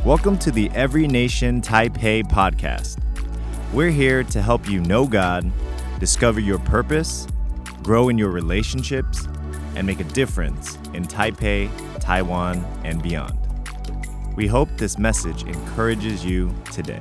Welcome to the Every Nation Taipei podcast. We're here to help you know God, discover your purpose, grow in your relationships, and make a difference in Taipei, Taiwan, and beyond. We hope this message encourages you today.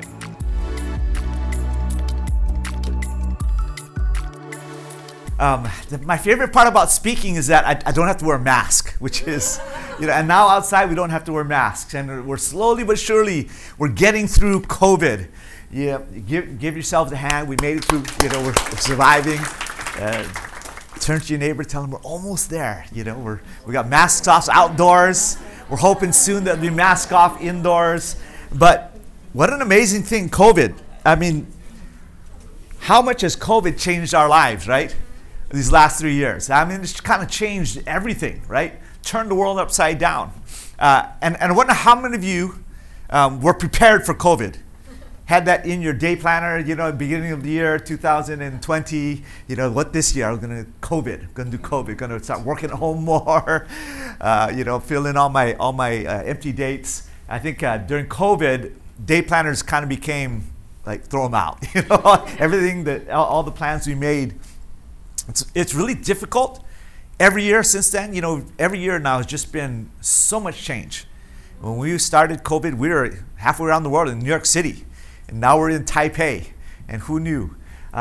My favorite part about speaking is that I don't have to wear a mask, which is, and now outside we don't have to wear masks, and we're slowly but surely, we're getting through COVID. Yeah, give yourselves a hand. We made it through, we're surviving. Turn to your neighbor, tell them we're almost there. We got masks off outdoors. We're hoping soon that we'll be mask off indoors. But what an amazing thing, COVID. I mean, how much has COVID changed our lives, right? These last 3 years. I mean, it's kind of changed everything, right? Turned the world upside down. And I wonder how many of you were prepared for COVID? Had that in your day planner, beginning of the year, 2020, what this year, I'm going to do COVID, going to start working at home more, fill in all my empty dates. I think during COVID, day planners kind of became like, throw them out, everything all the plans we made. It's really difficult. Every year since then, every year now has just been so much change. When we started COVID, we were halfway around the world in New York City. And now we're in Taipei. And who knew?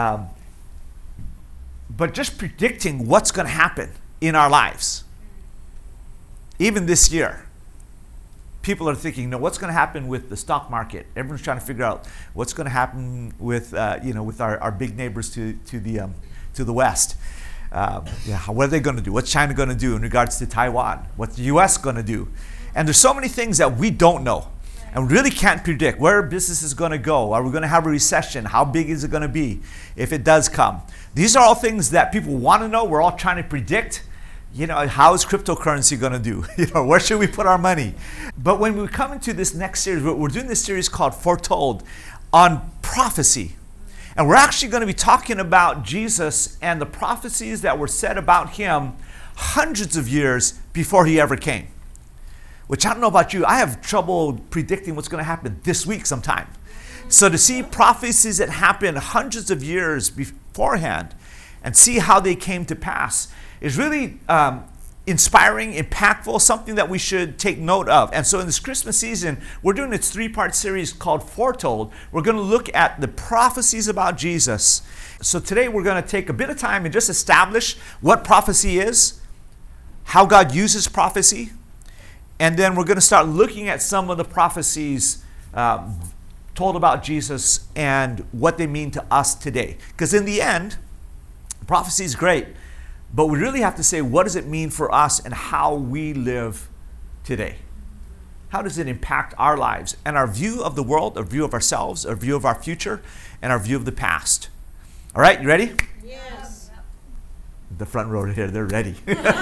But just predicting what's going to happen in our lives. Even this year. People are thinking, what's going to happen with the stock market? Everyone's trying to figure out what's going to happen with, with our big neighbors to the west. What are they going to do? What's China going to do in regards to Taiwan? What's the U.S. going to do? And there's so many things that we don't know and we really can't predict where business is going to go. Are we going to have a recession? How big is it going to be if it does come? These are all things that people want to know. We're all trying to predict. How is cryptocurrency going to do? Where should we put our money? But when we come into this next series, we're doing this series called Foretold on prophecy. And we're actually going to be talking about Jesus and the prophecies that were said about him hundreds of years before he ever came. Which I don't know about you, I have trouble predicting what's going to happen this week sometime. So to see prophecies that happened hundreds of years beforehand and see how they came to pass is really inspiring, impactful, something that we should take note of. And so in this Christmas season, we're doing this 3-part series called Foretold. We're going to look at the prophecies about Jesus. So today we're going to take a bit of time and just establish what prophecy is, how God uses prophecy, and then we're going to start looking at some of the prophecies told about Jesus and what they mean to us today. Because in the end, prophecy is great. But we really have to say, what does it mean for us and how we live today? How does it impact our lives and our view of the world, our view of ourselves, our view of our future, and our view of the past? All right, you ready? Yes. The front row right here, they're ready.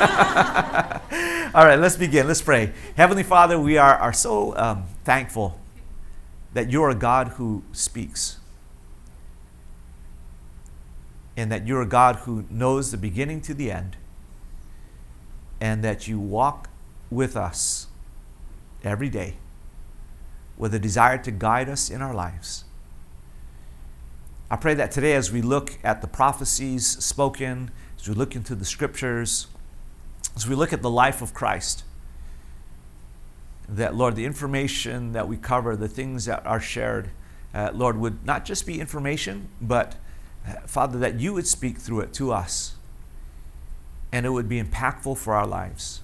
All right, let's begin. Let's pray. Heavenly Father, we are so thankful that you're a God who speaks. And that you're a God who knows the beginning to the end. And that you walk with us every day with a desire to guide us in our lives. I pray that today as we look at the prophecies spoken, as we look into the scriptures, as we look at the life of Christ, that, Lord, the information that we cover, the things that are shared, Lord, would not just be information, but Father, that you would speak through it to us and it would be impactful for our lives.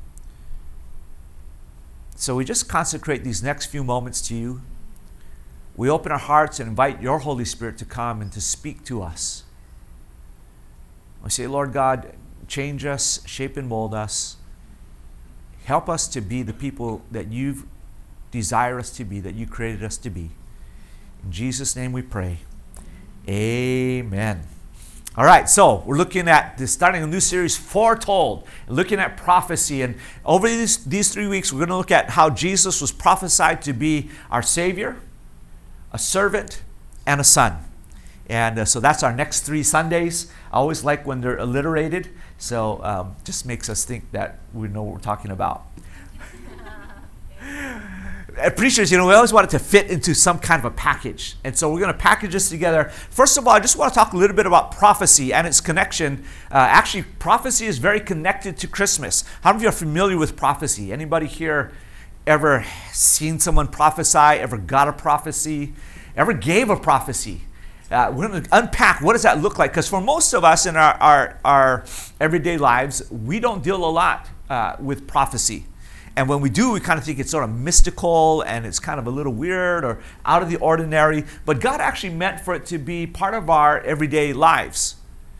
So we just consecrate these next few moments to you. We open our hearts and invite your Holy Spirit to come and to speak to us. We say, Lord God, change us, shape and mold us. Help us to be the people that you desire us to be, that you created us to be. In Jesus' name we pray. Amen. All right, so we're looking at this, starting a new series, Foretold, looking at prophecy. And over these 3 weeks, we're going to look at how Jesus was prophesied to be our Savior, a servant, and a son. And so that's our next 3 Sundays. I always like when they're alliterated, so just makes us think that we know what we're talking about. preachers, we always want it to fit into some kind of a package. And so we're going to package this together. First of all, I just want to talk a little bit about prophecy and its connection. Actually, prophecy is very connected to Christmas. How many of you are familiar with prophecy? Anybody here ever seen someone prophesy, ever got a prophecy, ever gave a prophecy? We're going to unpack what does that look like, because for most of us in our everyday lives, we don't deal a lot with prophecy. And when we do, we kind of think it's sort of mystical and it's kind of a little weird or out of the ordinary. But God actually meant for it to be part of our everyday lives.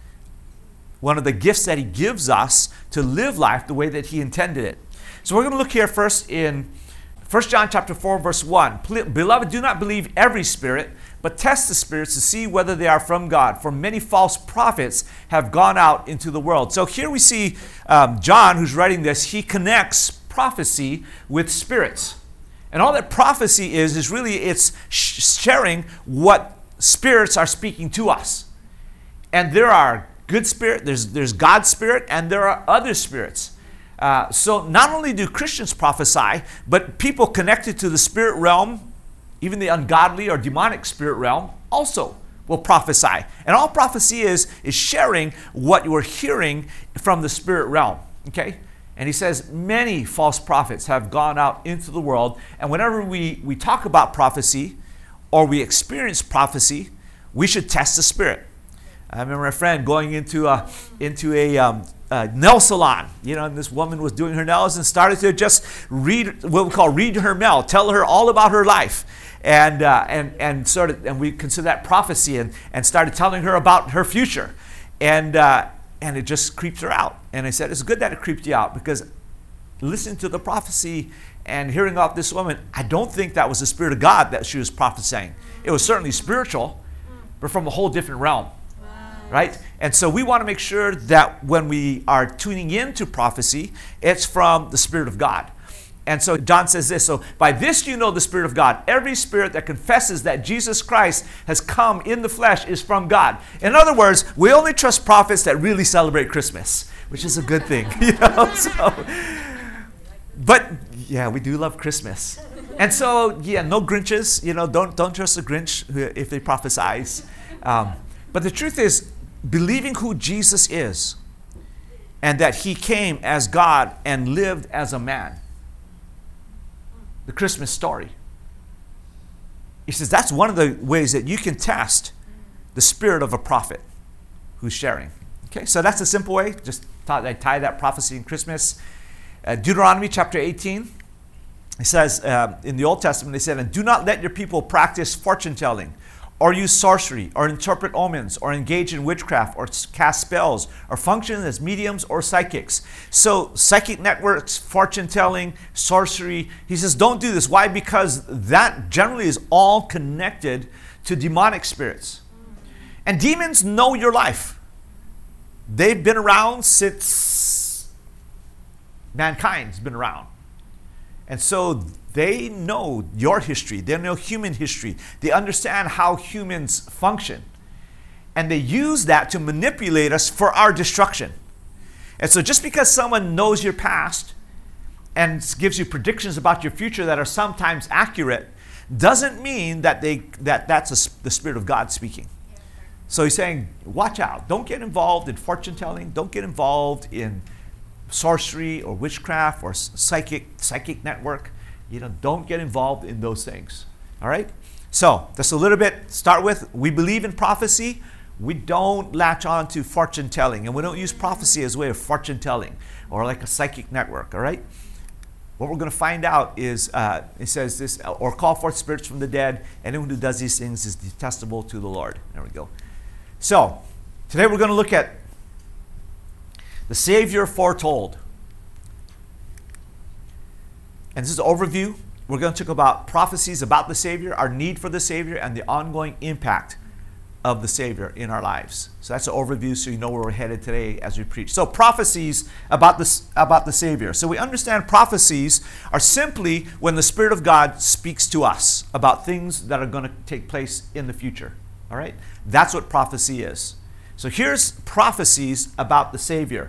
One of the gifts that He gives us to live life the way that He intended it. So we're going to look here first in 1 John chapter 4, verse 1. Beloved, do not believe every spirit, but test the spirits to see whether they are from God. For many false prophets have gone out into the world. So here we see John, who's writing this, he connects prophecy with spirits. And all that prophecy is really it's sharing what spirits are speaking to us. And there are good spirit, there's God's spirit, and there are other spirits. So not only do Christians prophesy, but people connected to the spirit realm, even the ungodly or demonic spirit realm, also will prophesy. And all prophecy is sharing what you're hearing from the spirit realm. Okay? And he says many false prophets have gone out into the world. And whenever we talk about prophecy or we experience prophecy, we should test the spirit. I remember a friend going into a nail salon, and this woman was doing her nails and started to just read what we call read her mail, tell her all about her life. And we consider that prophecy and started telling her about her future. And it just creeps her out. And I said, it's good that it creeped you out, because listening to the prophecy and hearing about this woman, I don't think that was the Spirit of God that she was prophesying. It was certainly spiritual, but from a whole different realm. Right? And so we want to make sure that when we are tuning into prophecy, it's from the Spirit of God. And so John says this, so by this you know the Spirit of God. Every spirit that confesses that Jesus Christ has come in the flesh is from God. In other words, we only trust prophets that really celebrate Christmas, which is a good thing. But yeah, we do love Christmas. And so, no Grinches. Don't trust the Grinch if they prophesize. But the truth is, believing who Jesus is and that He came as God and lived as a man. The Christmas story. He says that's one of the ways that you can test the spirit of a prophet who's sharing. Okay, so that's a simple way. Just I tie that prophecy in Christmas. Deuteronomy chapter 18. It says in the Old Testament, they said, and do not let your people practice fortune telling, or use sorcery, or interpret omens, or engage in witchcraft, or cast spells, or function as mediums or psychics. So psychic networks, fortune telling, sorcery, he says don't do this. Why? Because that generally is all connected to demonic spirits. And demons know your life. They've been around since mankind's been around. And so they know your history. They know human history. They understand how humans function. And they use that to manipulate us for our destruction. And so just because someone knows your past and gives you predictions about your future that are sometimes accurate, doesn't mean that that's the Spirit of God speaking. So he's saying, watch out. Don't get involved in fortune telling. Don't get involved in sorcery or witchcraft or psychic network. Don't get involved in those things. All right? So, just a little bit, start with, we believe in prophecy. We don't latch on to fortune telling, and we don't use prophecy as a way of fortune telling or like a psychic network. All right? What we're going to find out is, it says this, or call forth spirits from the dead. Anyone who does these things is detestable to the Lord. There we go. So, today we're going to look at the Savior foretold. And this is an overview. We're going to talk about prophecies about the Savior, our need for the Savior, and the ongoing impact of the Savior in our lives. So that's an overview, so you know where we're headed today as we preach. So prophecies about the Savior. So we understand prophecies are simply when the Spirit of God speaks to us about things that are going to take place in the future. All right? That's what prophecy is. So here's prophecies about the Savior.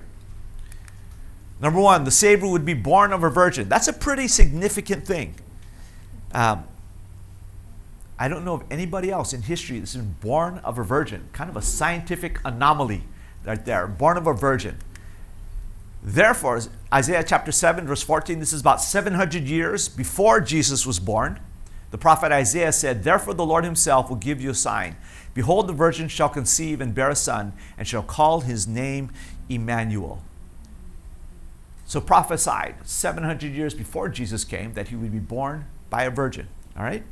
Number one, the Savior would be born of a virgin. That's a pretty significant thing. I don't know of anybody else in history that's been born of a virgin. Kind of a scientific anomaly right there. Born of a virgin. Therefore, Isaiah chapter 7, verse 14, this is about 700 years before Jesus was born. The prophet Isaiah said, "Therefore the Lord himself will give you a sign. Behold, the virgin shall conceive and bear a son, and shall call his name Emmanuel." So prophesied 700 years before Jesus came that he would be born by a virgin. All right?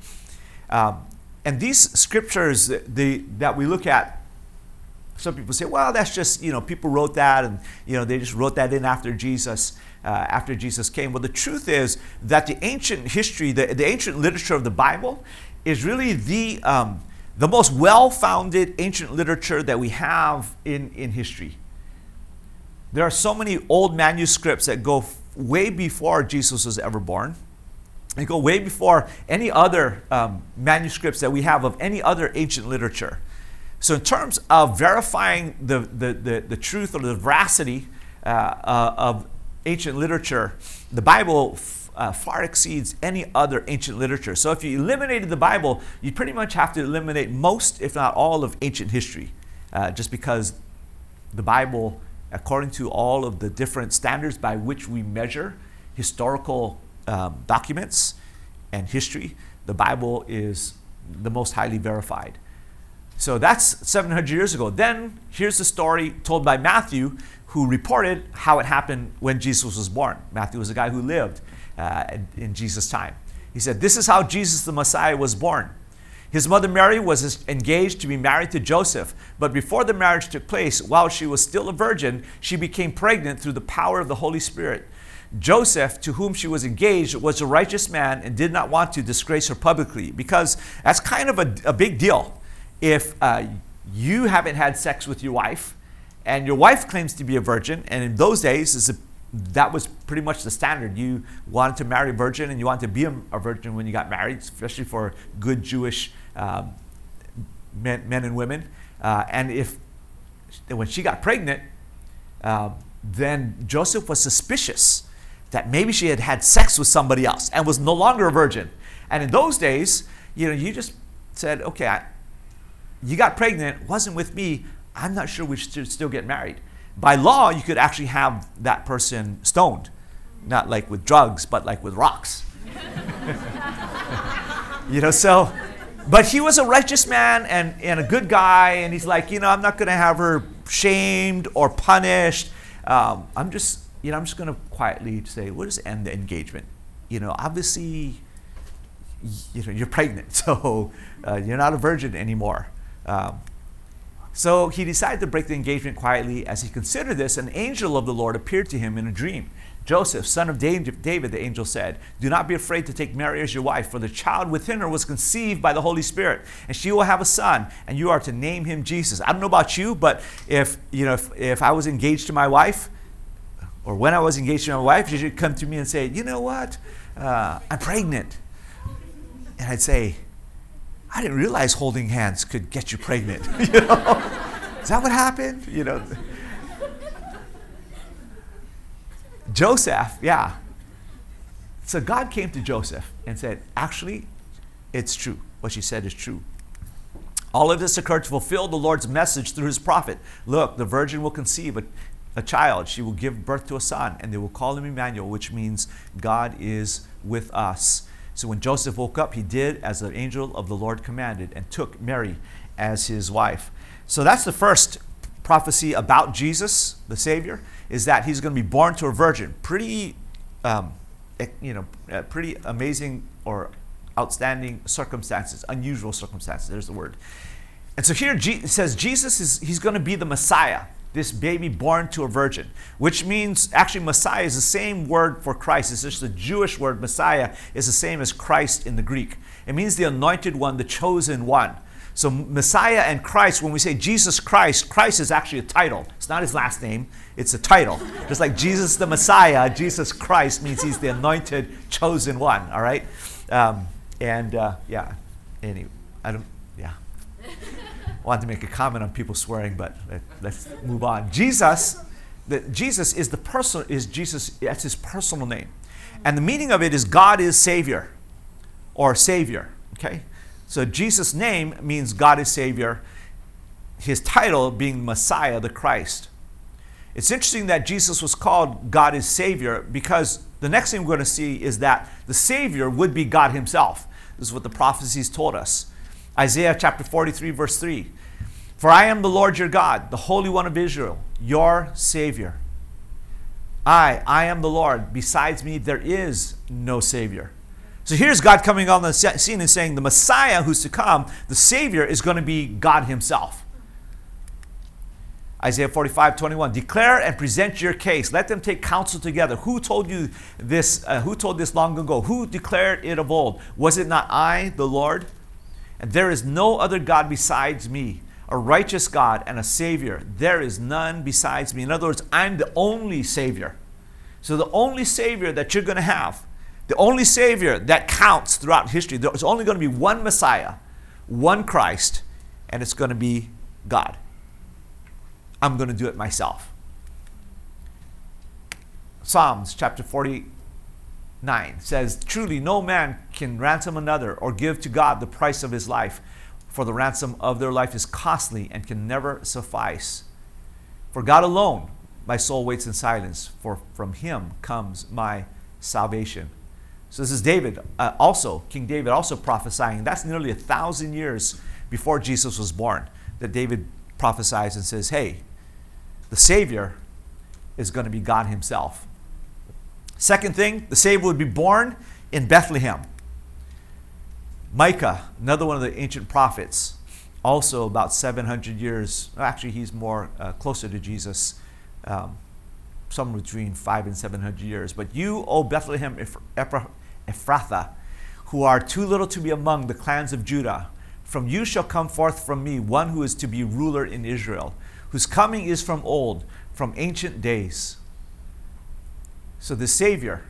And these scriptures that we look at, some people say, well, that's just, people wrote that and, they just wrote that in after Jesus came. Well, the truth is that the ancient history, the ancient literature of the Bible is really the most well-founded ancient literature that we have in history. There are so many old manuscripts that go way before Jesus was ever born. They go way before any other manuscripts that we have of any other ancient literature. So in terms of verifying the truth or the veracity of ancient literature, the Bible far exceeds any other ancient literature. So if you eliminated the Bible, you pretty much have to eliminate most, if not all, of ancient history, just because the Bible, according to all of the different standards by which we measure historical documents and history, the Bible is the most highly verified. So that's 700 years ago. Then here's the story told by Matthew, who reported how it happened when Jesus was born. Matthew was a guy who lived in Jesus' time. He said, "This is how Jesus the Messiah was born. His mother Mary was engaged to be married to Joseph, but before the marriage took place, while she was still a virgin, she became pregnant through the power of the Holy Spirit. Joseph, to whom she was engaged, was a righteous man and did not want to disgrace her publicly," because that's kind of a big deal. If you haven't had sex with your wife and your wife claims to be a virgin, and in those days that was pretty much the standard. You wanted to marry a virgin and you wanted to be a virgin when you got married, especially for good Jewish men and women. And when she got pregnant, then Joseph was suspicious that maybe she had had sex with somebody else and was no longer a virgin. And in those days, you just said, okay, you got pregnant, wasn't with me, I'm not sure we should still get married. By law, you could actually have that person stoned, not like with drugs, but like with rocks. But he was a righteous man and a good guy, and he's like, I'm not going to have her shamed or punished. I'm just going to quietly say, we'll just end the engagement. Obviously, you're pregnant, so you're not a virgin anymore. So he decided to break the engagement quietly. As he considered this, an angel of the Lord appeared to him in a dream. "Joseph, son of David," the angel said, "do not be afraid to take Mary as your wife, for the child within her was conceived by the Holy Spirit, and she will have a son, and you are to name him Jesus." I don't know about you, but if I was engaged to my wife, or when I was engaged to my wife, she should come to me and say, "You know what? I'm pregnant." And I'd say, "I didn't realize holding hands could get you pregnant." Is that what happened? Joseph, yeah. So God came to Joseph and said, actually, it's true. What she said is true. All of this occurred to fulfill the Lord's message through his prophet. "Look, the virgin will conceive a child. She will give birth to a son, and they will call him Emmanuel," which means God is with us. So when Joseph woke up, he did as the angel of the Lord commanded and took Mary as his wife. So that's the first prophecy about Jesus, the Savior, is that he's going to be born to a virgin. Pretty amazing or outstanding circumstances, unusual circumstances. There's the word. And so here it says he's going to be the Messiah, this baby born to a virgin, which means actually Messiah is the same word for Christ. It's just the Jewish word Messiah is the same as Christ in the Greek. It means the anointed one, the chosen one. So Messiah and Christ, when we say Jesus Christ, Christ is actually a title. It's not his last name, it's a title. Just like Jesus the Messiah, Jesus Christ means he's the anointed, chosen one, all right? Anyway, I wanted to make a comment on people swearing, but let's move on. Jesus is that's his personal name. And the meaning of it is God is Savior, or Savior. Okay? So Jesus' name means God is Savior. His title being Messiah, the Christ. It's interesting that Jesus was called God is Savior because the next thing we're going to see is that the Savior would be God himself. This is what the prophecies told us. Isaiah chapter 43, verse 3. For I am the Lord your God, the Holy One of Israel, your Savior. I am the Lord. Besides me, there is no Savior. So here's God coming on the scene and saying the Messiah who's to come, the Savior, is going to be God himself. Isaiah 45:21. Declare and present your case. Let them take counsel together. Who told you this? Who told this long ago? Who declared it of old? Was it not I, the Lord? And there is no other God besides me, a righteous God and a Savior. There is none besides me. In other words, I'm the only Savior. So the only Savior that you're going to have, the only Savior that counts throughout history, there's only going to be one Messiah, one Christ, and it's going to be God. I'm going to do it myself. Psalms chapter 49 says, truly no man can ransom another or give to God the price of his life, for the ransom of their life is costly and can never suffice. For God alone my soul waits in silence, for from him comes my salvation. So this is David, King David also prophesying. That's nearly 1,000 years before Jesus was born that David prophesies and says, hey, the Savior is going to be God himself. Second thing, the Savior would be born in Bethlehem. Micah, another one of the ancient prophets, also about 700 years, actually he's more closer to Jesus, somewhere between 500 and 700 years. But you, O Bethlehem Ephrathah, who are too little to be among the clans of Judah, from you shall come forth from me one who is to be ruler in Israel, whose coming is from old, from ancient days. So the Savior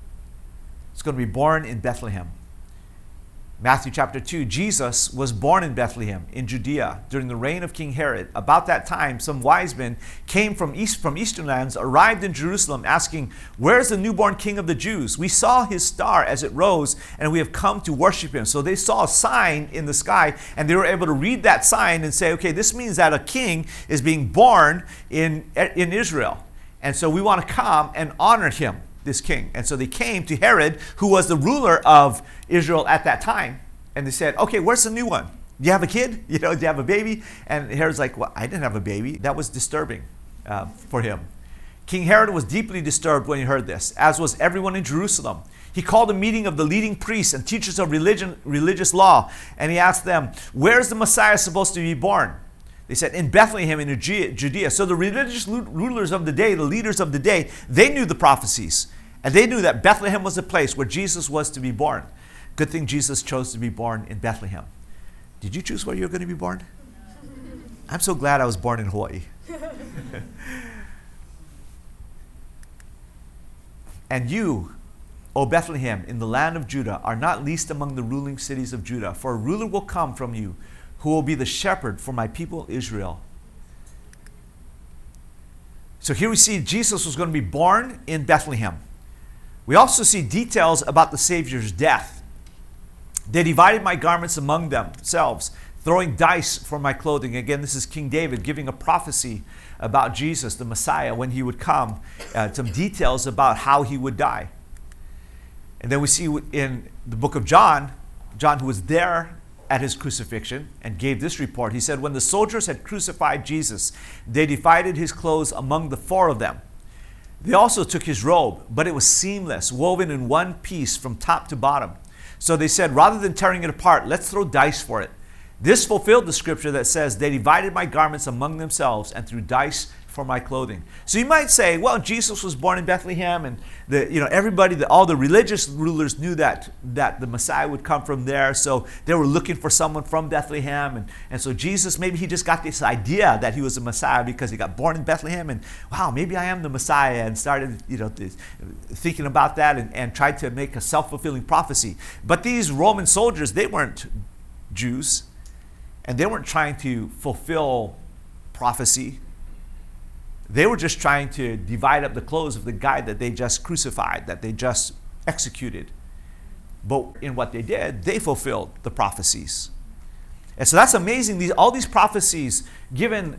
is going to be born in Bethlehem. Matthew chapter 2, Jesus was born in Bethlehem in Judea during the reign of King Herod. About that time, some wise men came from eastern lands, arrived in Jerusalem asking, where's the newborn king of the Jews? We saw his star as it rose and we have come to worship him. So they saw a sign in the sky and they were able to read that sign and say, okay, this means that a king is being born in Israel. And so we want to come and honor him, this king. And so they came to Herod, who was the ruler of Israel at that time. And they said, okay, where's the new one? Do you have a kid? Do you have a baby? And Herod's like, well, I didn't have a baby. That was disturbing for him. King Herod was deeply disturbed when he heard this, as was everyone in Jerusalem. He called a meeting of the leading priests and teachers of religious law, and he asked them, where's the Messiah supposed to be born? They said, in Bethlehem in Judea. So the religious rulers of the day, the leaders of the day, they knew the prophecies. And they knew that Bethlehem was the place where Jesus was to be born. Good thing Jesus chose to be born in Bethlehem. Did you choose where you were going to be born? I'm so glad I was born in Hawaii. And you, O Bethlehem, in the land of Judah, are not least among the ruling cities of Judah, for a ruler will come from you, who will be the shepherd for my people Israel. So here we see Jesus was going to be born in Bethlehem. We also see details about the Savior's death. They divided my garments among themselves, throwing dice for my clothing. Again, this is King David giving a prophecy about Jesus, the Messiah, when he would come. Some details about how he would die. And then we see in the book of John, who was there at his crucifixion and gave this report. He said, when the soldiers had crucified Jesus, they divided his clothes among the four of them. They also took his robe, but it was seamless, woven in one piece from top to bottom. So they said, rather than tearing it apart, let's throw dice for it. This fulfilled the scripture that says, they divided my garments among themselves and threw dice for my clothing. So you might say, well, Jesus was born in Bethlehem, and everybody, all the religious rulers knew that the Messiah would come from there. So they were looking for someone from Bethlehem, and so Jesus, maybe he just got this idea that he was a Messiah because he got born in Bethlehem, and wow, maybe I am the Messiah, and started thinking about that and tried to make a self-fulfilling prophecy. But these Roman soldiers, they weren't Jews, and they weren't trying to fulfill prophecy. They were just trying to divide up the clothes of the guy that they just crucified, that they just executed. But in what they did, they fulfilled the prophecies. And so that's amazing. All these prophecies given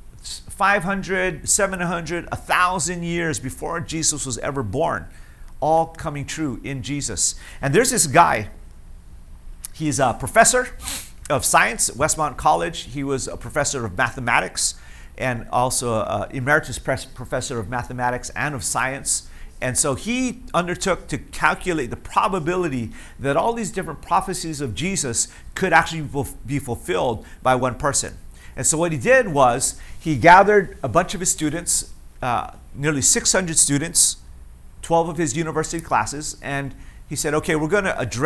500, 700, 1,000 years before Jesus was ever born, all coming true in Jesus. And there's this guy. He's a professor of science at Westmont College. He was a professor of mathematics and also an emeritus professor of mathematics and of science. And so he undertook to calculate the probability that all these different prophecies of Jesus could actually be fulfilled by one person. And so what he did was he gathered a bunch of his students, nearly 600 students, 12 of his university classes, and he said, okay, we're going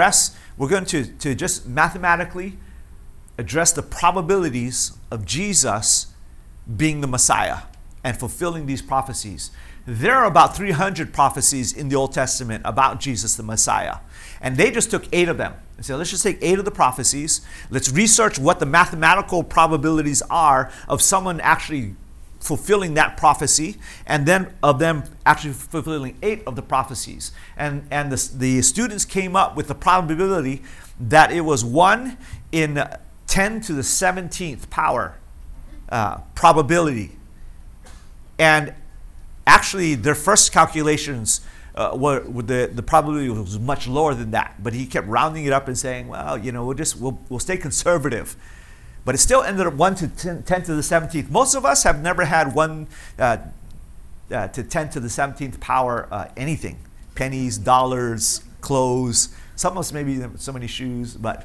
to just mathematically address the probabilities of Jesus being the Messiah and fulfilling these prophecies. There are about 300 prophecies in the Old Testament about Jesus the Messiah. And they just took 8 of them. And said, let's just take 8 of the prophecies. Let's research what the mathematical probabilities are of someone actually fulfilling that prophecy, and then of them actually fulfilling 8 of the prophecies. And the students came up with the probability that it was 1 in 10 to the 17th power probability. And actually, their first calculations were the probability was much lower than that. But he kept rounding it up and saying, well, we'll stay conservative. But it still ended up 1 to 10 to the 17th. Most of us have never had 1 to 10 to the 17th power anything. Pennies, dollars, clothes. Some of us maybe so many shoes, but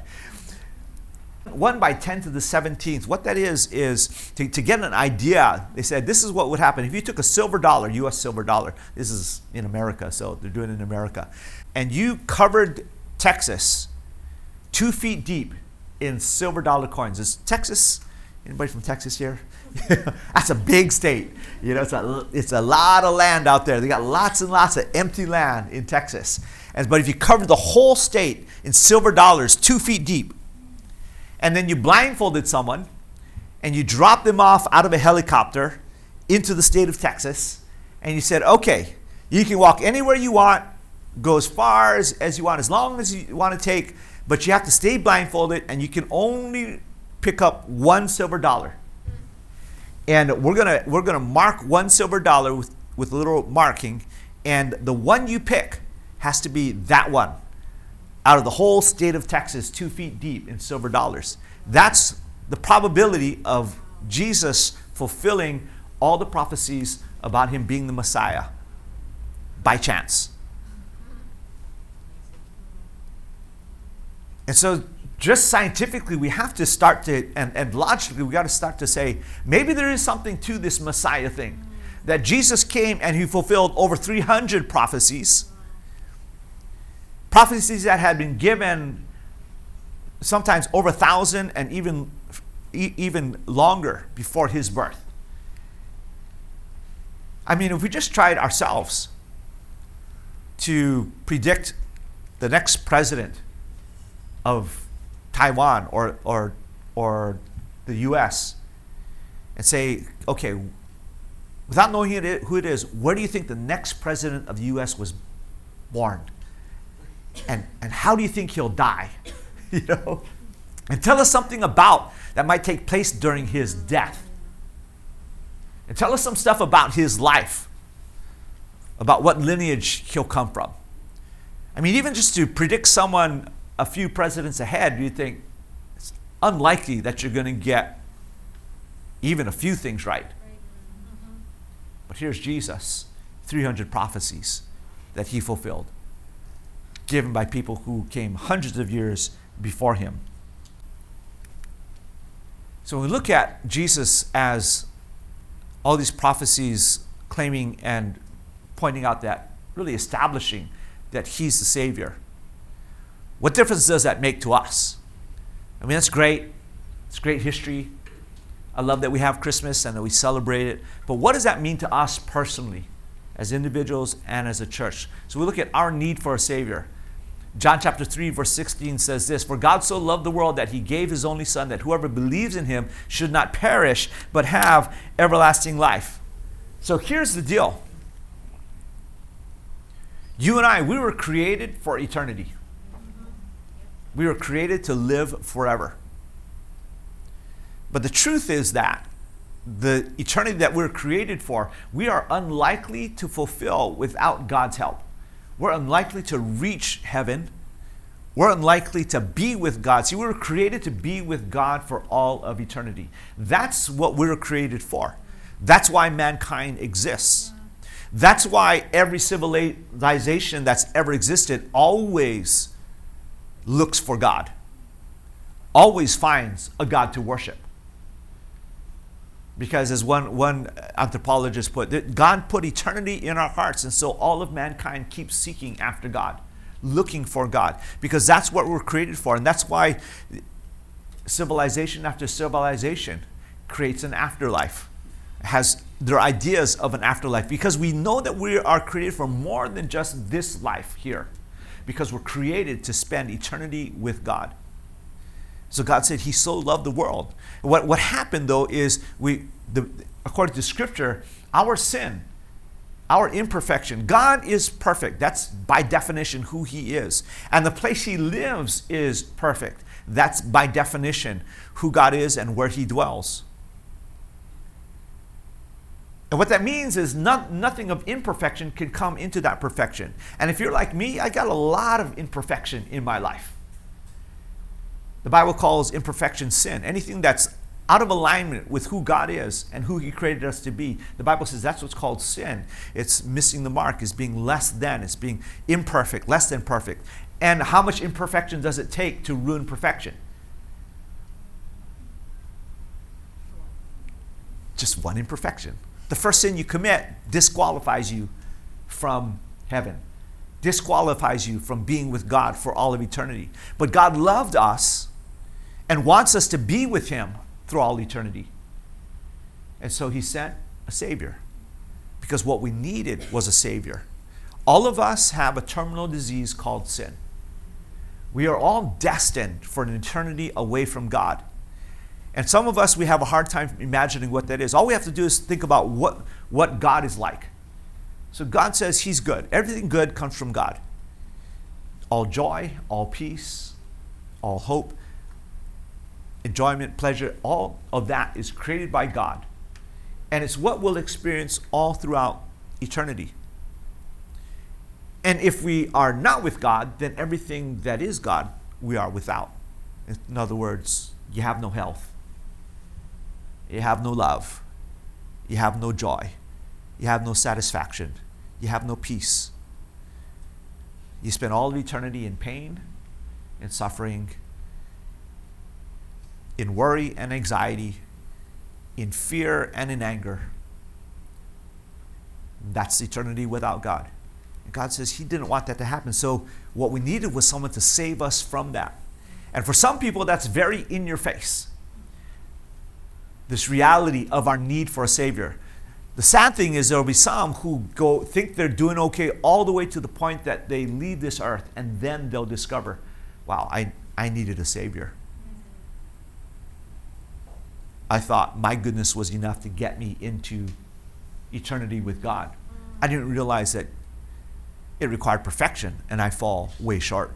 1 by 10 to the 17th, what that is to get an idea. They said this is what would happen if you took a silver dollar, US silver dollar. This is in America, so they're doing it in America. And you covered Texas 2 feet deep in silver dollar coins. Is Texas, anybody from Texas here? That's a big state. It's a lot of land out there. They got lots and lots of empty land in Texas. But if you covered the whole state in silver dollars 2 feet deep, and then you blindfolded someone and you dropped them off out of a helicopter into the state of Texas, and you said, okay, you can walk anywhere you want, go as far as you want, as long as you want to take, but you have to stay blindfolded, and you can only pick up 1 silver dollar. And we're gonna mark 1 silver dollar with a little marking, and the one you pick has to be that one out of the whole state of Texas, 2 feet deep in silver dollars. That's the probability of Jesus fulfilling all the prophecies about him being the Messiah by chance. And so just scientifically, we have to start to, and logically, we got to start to say, maybe there is something to this Messiah thing. That Jesus came and he fulfilled over 300 prophecies. Prophecies that had been given sometimes over 1,000 and even longer before his birth. I mean, if we just tried ourselves to predict the next president of Taiwan or the U.S. and say, okay, without knowing who it is, where do you think the next president of the U.S. was born? And how do you think he'll die? And tell us something about that might take place during his death. And tell us some stuff about his life, about what lineage he'll come from. I mean, even just to predict someone a few presidents ahead, you think it's unlikely that you're going to get even a few things right. But here's Jesus, 300 prophecies that he fulfilled, given by people who came hundreds of years before him. So when we look at Jesus as all these prophecies claiming and pointing out that, really establishing that he's the Savior, what difference does that make to us? I mean, that's great. It's great history. I love that we have Christmas and that we celebrate it. But what does that mean to us personally, as individuals and as a church? So we look at our need for a Savior. John chapter 3, verse 16 says this, "For God so loved the world that he gave his only Son, that whoever believes in him should not perish, but have everlasting life." So here's the deal. You and I, we were created for eternity. We were created to live forever. But the truth is that the eternity that we're created for, we are unlikely to fulfill without God's help. We're unlikely to reach heaven. We're unlikely to be with God. See, we were created to be with God for all of eternity. That's what we were created for. That's why mankind exists. That's why every civilization that's ever existed always looks for God, always finds a God to worship. Because as one anthropologist put, God put eternity in our hearts, and so all of mankind keeps seeking after God, looking for God, because that's what we're created for. And that's why civilization after civilization creates an afterlife, has their ideas of an afterlife, because we know that we are created for more than just this life here, because we're created to spend eternity with God. So God said He so loved the world. What happened though is according to Scripture, our sin, our imperfection, God is perfect. That's by definition who He is. And the place He lives is perfect. That's by definition who God is and where He dwells. And what that means is nothing of imperfection can come into that perfection. And if you're like me, I got a lot of imperfection in my life. The Bible calls imperfection sin. Anything that's out of alignment with who God is and who He created us to be, the Bible says that's what's called sin. It's missing the mark, it's being less than, it's being imperfect, less than perfect. And how much imperfection does it take to ruin perfection? Just one imperfection. The first sin you commit disqualifies you from heaven, disqualifies you from being with God for all of eternity. But God loved us and wants us to be with Him through all eternity. And so He sent a Savior, because what we needed was a Savior. All of us have a terminal disease called sin. We are all destined for an eternity away from God. And some of us, we have a hard time imagining what that is. All we have to do is think about what God is like. So God says He's good. Everything good comes from God. All joy, all peace, all hope, enjoyment, pleasure, all of that is created by God. And it's what we'll experience all throughout eternity. And if we are not with God, then everything that is God, we are without. In other words, you have no health. You have no love. You have no joy. You have no satisfaction. You have no peace. You spend all of eternity in pain, in suffering, in worry and anxiety, in fear and in anger. That's eternity without God. And God says He didn't want that to happen. So what we needed was someone to save us from that. And for some people, that's very in your face. This reality of our need for a Savior. The sad thing is there will be some who think they're doing okay all the way to the point that they leave this earth, and then they'll discover, wow, I needed a Savior. I thought my goodness was enough to get me into eternity with God. I didn't realize that it required perfection, and I fall way short.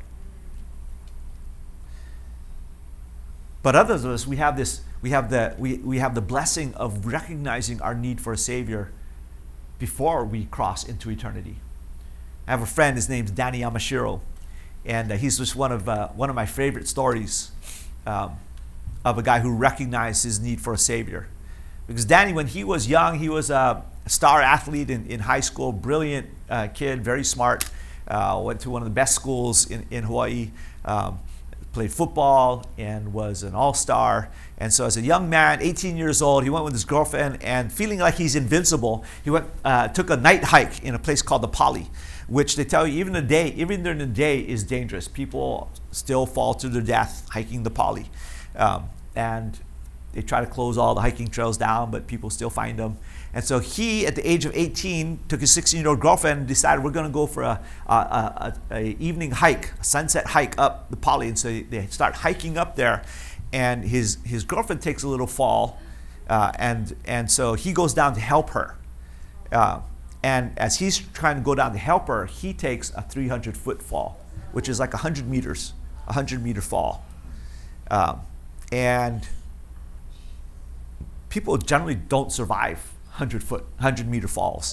But others of us, we have the blessing of recognizing our need for a Savior before we cross into eternity. I have a friend, his name's Danny Yamashiro, and he's just one of my favorite stories of a guy who recognized his need for a Savior. Because Danny, when he was young, he was a star athlete in high school, brilliant kid, very smart, went to one of the best schools in Hawaii, played football and was an all-star. And so as a young man, 18 years old, he went with his girlfriend, and feeling like he's invincible, he took a night hike in a place called the Pali, which they tell you even during the day is dangerous. People still fall to their death hiking the Pali. And they try to close all the hiking trails down, but people still find them. And so he, at the age of 18, took his 16-year-old girlfriend and decided we're going to go for a evening hike, a sunset hike up the Pali. And so they start hiking up there, and his girlfriend takes a little fall, and so he goes down to help her. And as he's trying to go down to help her, he takes a 300-foot fall, which is like 100 meters 100-meter fall. And people generally don't survive 100-meter falls.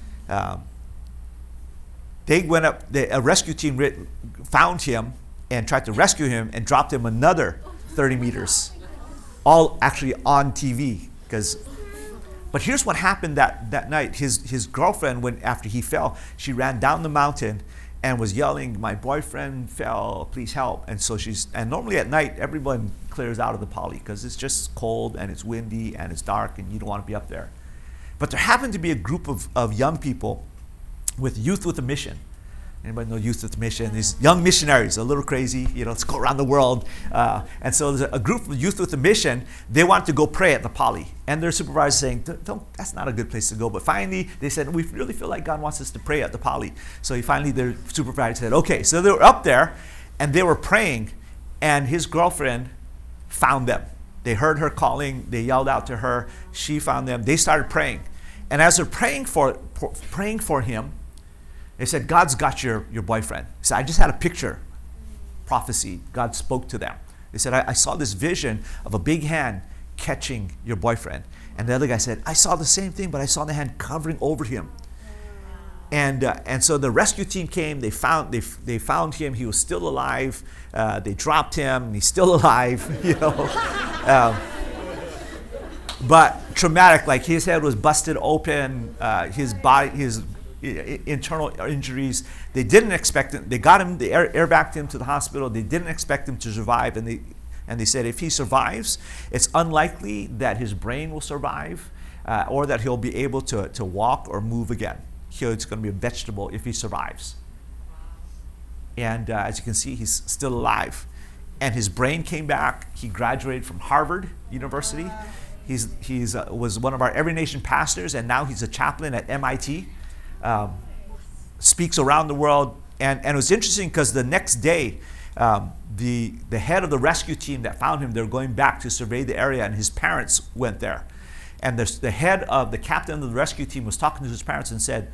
They went up, a rescue team found him and tried to rescue him and dropped him another 30 meters, all actually on TV. But here's what happened that night. His girlfriend, after he fell, she ran down the mountain and was yelling, "My boyfriend fell, please help." And so and normally at night, everyone clears out of the poly because it's just cold and it's windy and it's dark and you don't want to be up there. But there happened to be a group of young people with Youth with a Mission. Anybody know Youth with a Mission? These young missionaries, a little crazy, let's go around the world. And so there's a group of Youth with a Mission. They wanted to go pray at the poly. And their supervisor saying, that's not a good place to go. But finally, they said, we really feel like God wants us to pray at the poly. So finally, their supervisor said, okay. So they were up there, and they were praying, and his girlfriend found them. They heard her calling. They yelled out to her. She found them. They started praying. And as they're praying for him, they said, God's got your boyfriend. He said, I just had a picture, prophecy. God spoke to them. They said, I saw this vision of a big hand catching your boyfriend. And the other guy said, I saw the same thing, but I saw the hand covering over him. And so the rescue team came. They found him. He was still alive. They dropped him. And he's still alive. But traumatic. Like his head was busted open. His body, his internal injuries. They didn't expect him. They got him. They airbagged him to the hospital. They didn't expect him to survive. And they said if he survives, it's unlikely that his brain will survive, or that he'll be able to walk or move again. It's going to be a vegetable if he survives. And as you can see, he's still alive. And his brain came back. He graduated from Harvard University. He's was one of our Every Nation pastors, and now he's a chaplain at MIT. Speaks around the world. And it was interesting because the next day, the head of the rescue team that found him, they were going back to survey the area, and his parents went there. And the head of the captain of the rescue team was talking to his parents and said,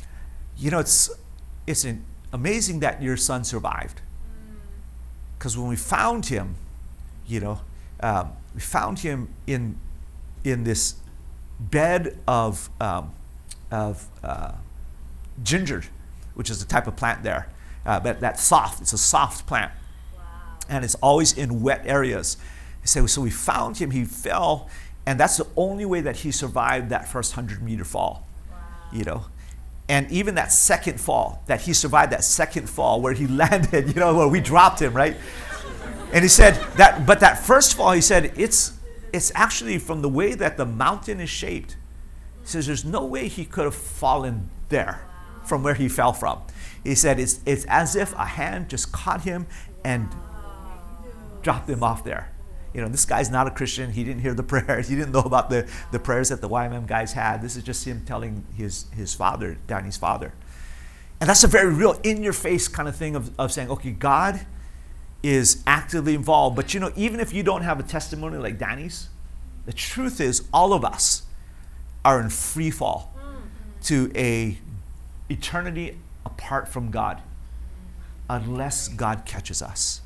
it's amazing that your son survived. Because when we found him, we found him in this bed of ginger, which is a type of plant there. But that's soft. It's a soft plant. Wow. And it's always in wet areas. So we found him. He fell. And that's the only way that he survived that first 100-meter fall. Wow. And even that second fall, that he survived that second fall where he landed, where we dropped him, right? And he said that first fall, he said, it's actually from the way that the mountain is shaped. He says there's no way he could have fallen there from where he fell from. He said it's as if a hand just caught him and dropped him off there. This guy's not a Christian. He didn't hear the prayers. He didn't know about the prayers that the YMM guys had. This is just him telling his father, Danny's father. And that's a very real in-your-face kind of thing of saying, okay, God is actively involved. But even if you don't have a testimony like Danny's, the truth is all of us are in free fall to a eternity apart from God unless God catches us.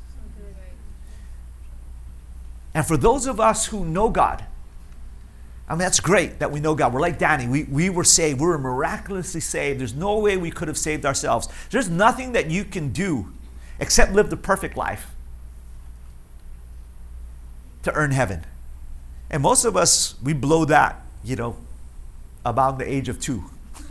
And for those of us who know God, that's great that we know God. We're like Danny. We were saved. We were miraculously saved. There's no way we could have saved ourselves. There's nothing that you can do except live the perfect life to earn heaven. And most of us, we blow that, about the age of 2.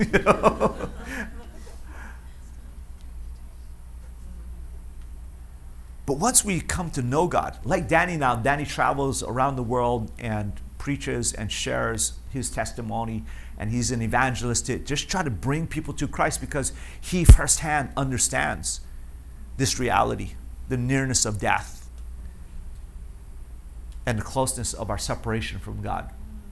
But once we come to know God, like Danny now, Danny travels around the world and preaches and shares his testimony, and he's an evangelist to just try to bring people to Christ because he firsthand understands this reality, the nearness of death and the closeness of our separation from God.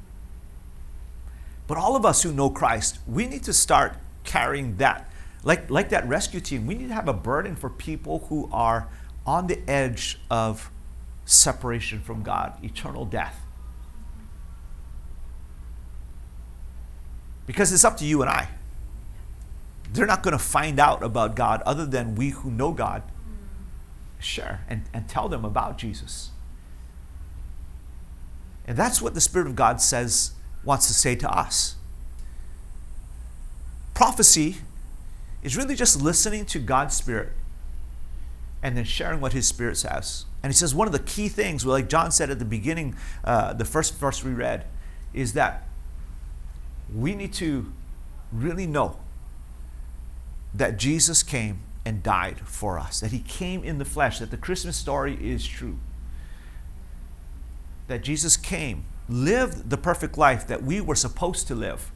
But all of us who know Christ, we need to start carrying that. Like that rescue team, we need to have a burden for people who are on the edge of separation from God, eternal death. Because it's up to you and I. They're not going to find out about God other than we who know God share and tell them about Jesus. And that's what the Spirit of God wants to say to us. Prophecy is really just listening to God's Spirit and then sharing what His Spirit says. And He says one of the key things, like John said at the beginning, the first verse we read, is that we need to really know that Jesus came and died for us, that He came in the flesh, that the Christmas story is true. That Jesus came, lived the perfect life that we were supposed to live.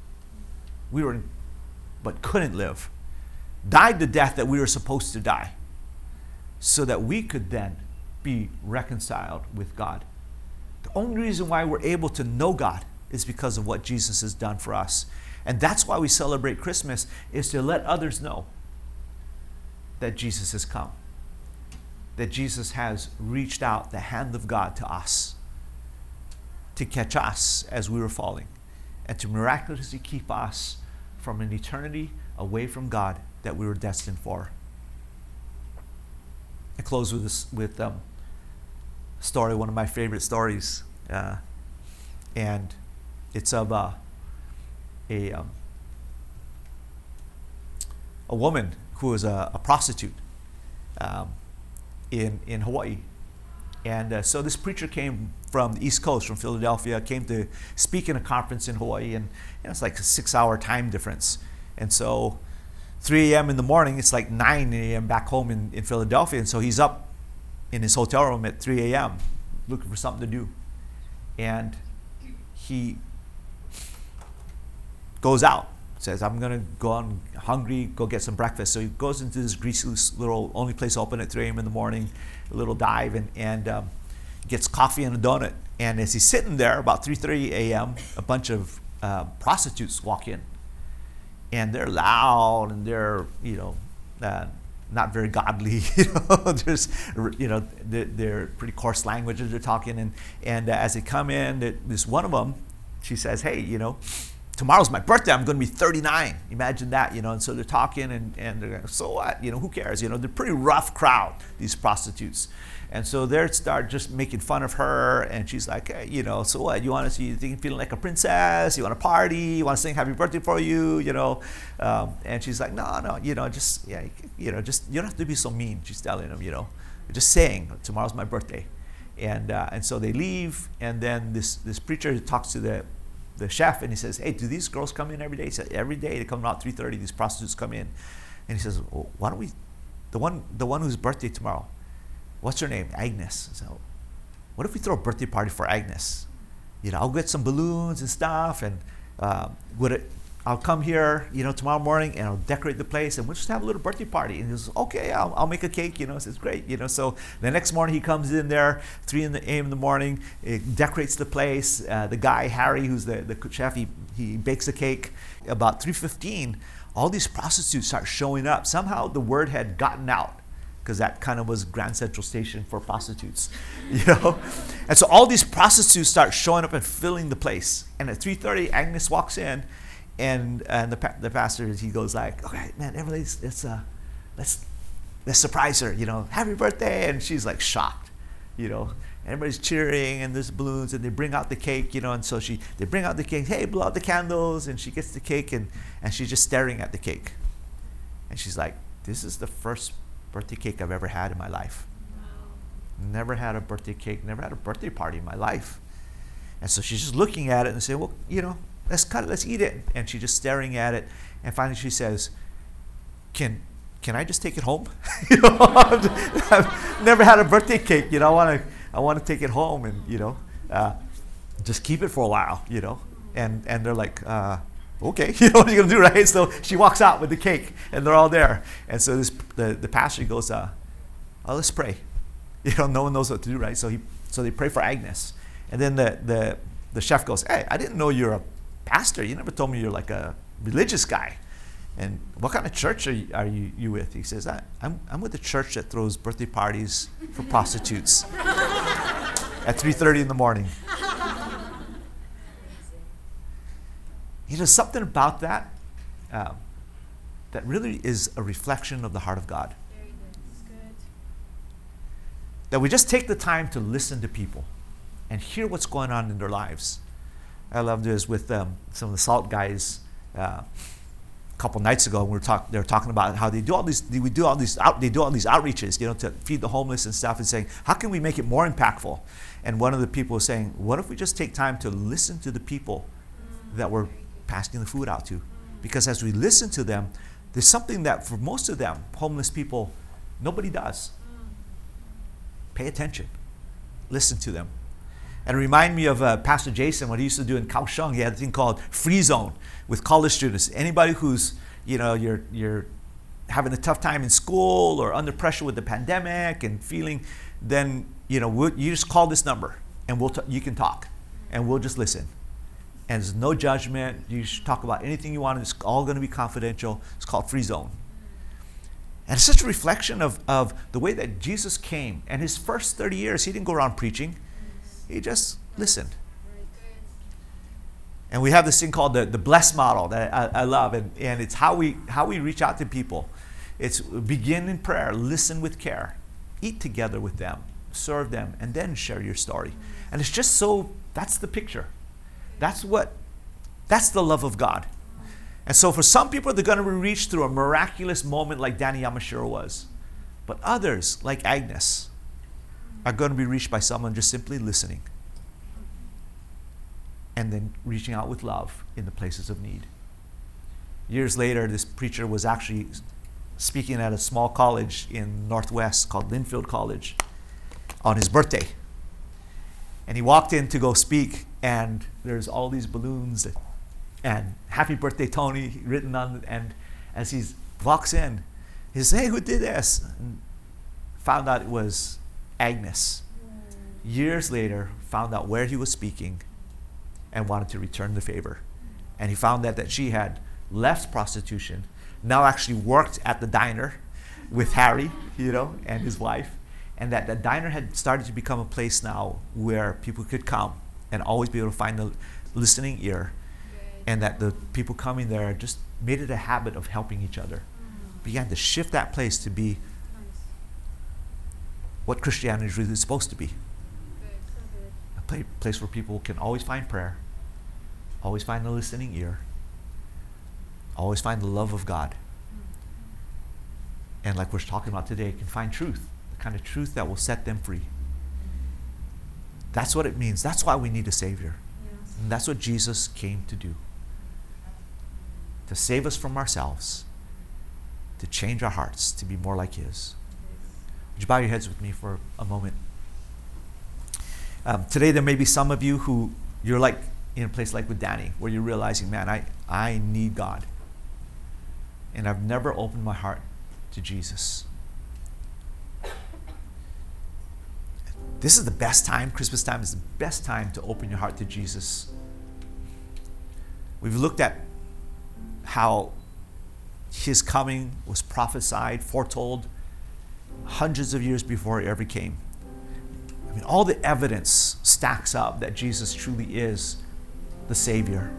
But couldn't live. Died the death that we were supposed to die, so that we could then be reconciled with God. The only reason why we're able to know God is because of what Jesus has done for us. And that's why we celebrate Christmas, is to let others know that Jesus has come. That Jesus has reached out the hand of God to us to catch us as we were falling and to miraculously keep us from an eternity away from God that we were destined for. I close with a story, one of my favorite stories, and it's of a woman who was a prostitute in Hawaii. And so this preacher came from the East Coast, from Philadelphia, came to speak in a conference in Hawaii, and it's like a 6-hour time difference. And so 3 a.m. in the morning, it's like 9 a.m. back home in Philadelphia. And so he's up in his hotel room at 3 a.m. looking for something to do. And he goes out, says, I'm going to go on hungry, go get some breakfast. So he goes into this greasy little, only place open at 3 a.m. in the morning, a little dive, and gets coffee and a donut. And as he's sitting there, about 3:30 a.m., a bunch of prostitutes walk in. And they're loud, and they're, not very godly. There's, they're pretty coarse language that they're talking. And as they come in, this one of them, she says, hey, tomorrow's my birthday. I'm going to be 39. Imagine that, And so they're talking, and they're going, so what? Who cares? They're a pretty rough crowd, these prostitutes. And so they start just making fun of her, and she's like, hey, so what? You want to see? You think feeling like a princess? You want to party? You want to sing happy birthday for you? And she's like, no, just you don't have to be so mean. She's telling him, just saying tomorrow's my birthday, and so they leave, and then this preacher talks to the chef, and he says, hey, do these girls come in every day? He said, every day they come about 3:30. These prostitutes come in, and he says, well, why don't we, the one whose birthday tomorrow? What's her name? Agnes. So, what if we throw a birthday party for Agnes? I'll get some balloons and stuff, and I'll come here, tomorrow morning, and I'll decorate the place, and we'll just have a little birthday party. And he says, okay, I'll make a cake. Says, great. So the next morning he comes in there, 3 a.m. in the morning, decorates the place. The guy Harry, who's the chef, he bakes a cake. About 3:15, all these prostitutes start showing up. Somehow the word had gotten out, because that kind of was Grand Central Station for prostitutes, And so all these prostitutes start showing up and filling the place. And at 3:30, Agnes walks in, and the pastor, he goes like, okay, man, everybody, let's surprise her, happy birthday. And she's like shocked, Everybody's cheering, and there's balloons, and they bring out the cake, and so they bring out the cake, hey, blow out the candles, and she gets the cake, and she's just staring at the cake. And she's like, this is the first birthday cake I've ever had in my life. Wow. Never had a birthday cake, never had a birthday party in my life. And so she's just looking at it and saying, well, let's cut it, let's eat it. And she's just staring at it. And finally she says, can I just take it home? I've never had a birthday cake. I want to take it home and, just keep it for a while, And they're like, okay, what are you going to do, right? So she walks out with the cake, and they're all there. And so the pastor goes, let's pray. No one knows what to do, right? So they pray for Agnes. And then the chef goes, hey, I didn't know you're a pastor. You never told me you're like a religious guy. And what kind of church are you with? He says, I'm with a church that throws birthday parties for prostitutes at 3:30 in the morning. Something about that that really is a reflection of the heart of God. Very good. It's good. that we just take the time to listen to people and hear what's going on in their lives. I love this with some of the SALT guys a couple nights ago. They were talking about how they do all these outreaches, to feed the homeless and stuff, and saying, how can we make it more impactful? And one of the people was saying, what if we just take time to listen to the people that we're passing the food out to? Because as we listen to them, there's something that for most of them, homeless people, nobody does. Pay attention. Listen to them. And remind me of Pastor Jason, what he used to do in Kaohsiung. He had a thing called Free Zone with college students. Anybody who's, you're having a tough time in school or under pressure with the pandemic and feeling, then, you just call this number and you can talk and we'll just listen. And there's no judgment. You should talk about anything you want. It's all going to be confidential. It's called Free Zone. And it's such a reflection of the way that Jesus came. And his first 30 years, he didn't go around preaching. He just listened. And we have this thing called the BLESS model that I love. And it's how we reach out to people. It's begin in prayer, listen with care, eat together with them, serve them, and then share your story. And it's just that's the picture. That's the love of God. And so for some people, they're going to be reached through a miraculous moment like Danny Yamashiro was. But others, like Agnes, are going to be reached by someone just simply listening and then reaching out with love in the places of need. Years later, this preacher was actually speaking at a small college in Northwest called Linfield College on his birthday. And he walked in to go speak, and there's all these balloons and "Happy Birthday, Tony" written on. And as he walks in, he says, "Hey, who did this?" And found out it was Agnes. Years later, found out where he was speaking and wanted to return the favor. And he found that she had left prostitution, now actually worked at the diner with Harry, and his wife. And that the diner had started to become a place now where people could come and always be able to find the listening ear. And that the people coming there just made it a habit of helping each other. Began to shift that place to be what Christianity is really supposed to be. A place where people can always find prayer, always find the listening ear, always find the love of God. And like we're talking about today, can find truth, the kind of truth that will set them free. That's what it means. That's why we need a Savior. Yes. And that's what Jesus came to do. To save us from ourselves, to change our hearts, to be more like His. Would you bow your heads with me for a moment? Today there may be some of you who you're like in a place like with Danny, where you're realizing, man, I need God. And I've never opened my heart to Jesus. This is the best time. Christmas time is the best time to open your heart to Jesus. We've looked at how His coming was prophesied, foretold, hundreds of years before He ever came. I mean, all the evidence stacks up that Jesus truly is the Savior.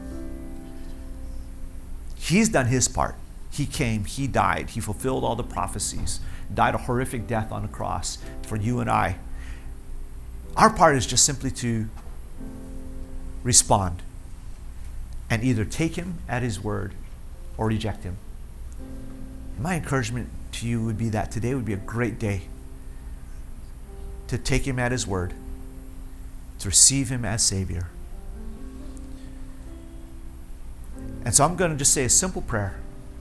He's done His part. He came, He died, He fulfilled all the prophecies, died a horrific death on the cross for you and I. Our part is just simply to respond and either take Him at His word or reject Him. My encouragement to you would be that today would be a great day to take Him at His word, to receive Him as Savior. And so I'm going to just say a simple prayer.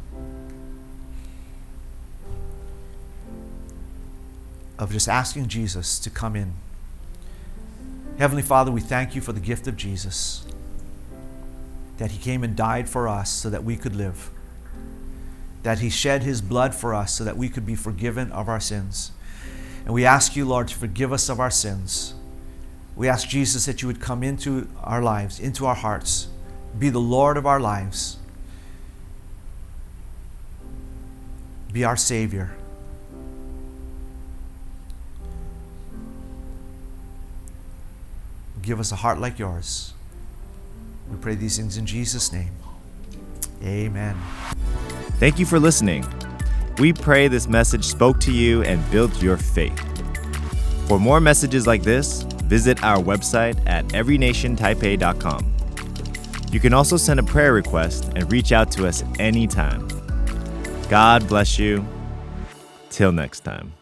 Of just asking Jesus to come in. Heavenly Father, we thank You for the gift of Jesus, that He came and died for us so that we could live, that He shed His blood for us so that we could be forgiven of our sins. And we ask You, Lord, to forgive us of our sins. We ask, Jesus, that You would come into our lives, into our hearts, be the Lord of our lives, be our Savior. Give us a heart like Yours. We pray these things in Jesus' name. Amen. Thank you for listening. We pray this message spoke to you and built your faith. For more messages like this, visit our website at everynationtaipei.com. You can also send a prayer request and reach out to us anytime. God bless you. Till next time.